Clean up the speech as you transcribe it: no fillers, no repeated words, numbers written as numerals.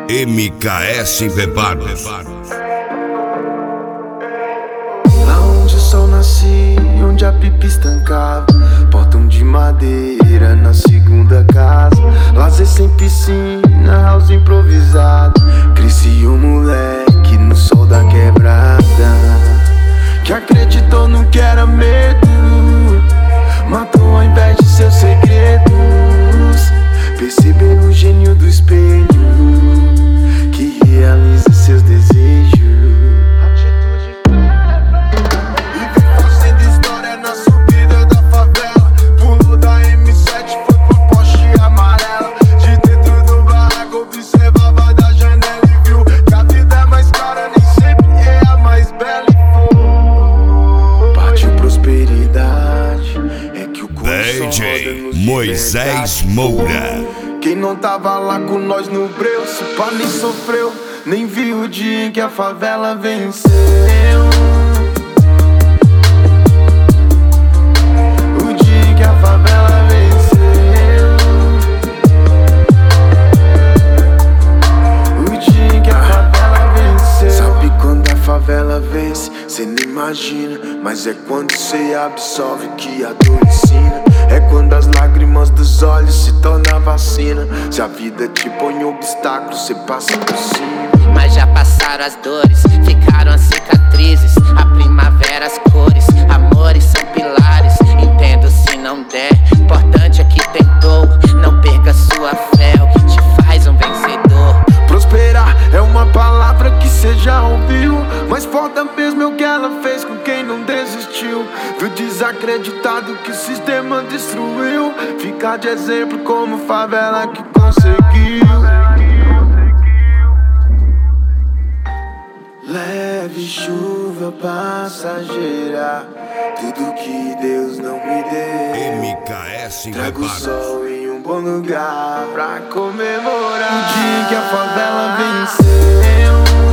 MKS Bebados. Lá onde o sol nascia, onde a pipa estancava, portão de madeira na segunda casa, lazer sem piscina, house improvisado. Cresci um moleque no sol da quebrada, que acreditou no que era medo, matou ao invés de seus segredos. Percebeu o gênio do espelho, que realiza seus desejos. E vem fazendo história na subida da favela. Pulou da M7, foi pra Porsche amarela. De dentro do barraco observava da janela e viu que a vida é mais cara, nem sempre é a mais bela. E foi, partiu prosperidade, é que o DJ Moisés Moura. Quem não tava lá com nós no breu, se pá nem sofreu, nem viu o dia em que a favela venceu. O dia em que a favela venceu. O dia em que a favela venceu. Sabe quando a favela vence? Cê nem imagina, mas é quando cê absorve que a dor ensina. É quando as lágrimas dos olhos se tornam vacina. Se a vida te põe em obstáculo, cê passa por cima. Mas já passaram as dores, ficaram as cicatrizes. A primavera, as cores, amores são pilares. Entendo se não der, importante é que tentou. Não perca sua fé, o que te faz um vencedor. Prosperar é uma palavra que cê já ouviu, mas foda mesmo é o que ela fez com quem não desistiu. Viu desacreditado que o sistema destruiu, ficar de exemplo como favela que conseguiu. Leve chuva passageira, tudo que Deus não me deu. MKS Trago o Bebados. sol em um bom lugar pra comemorar o dia que a favela venceu.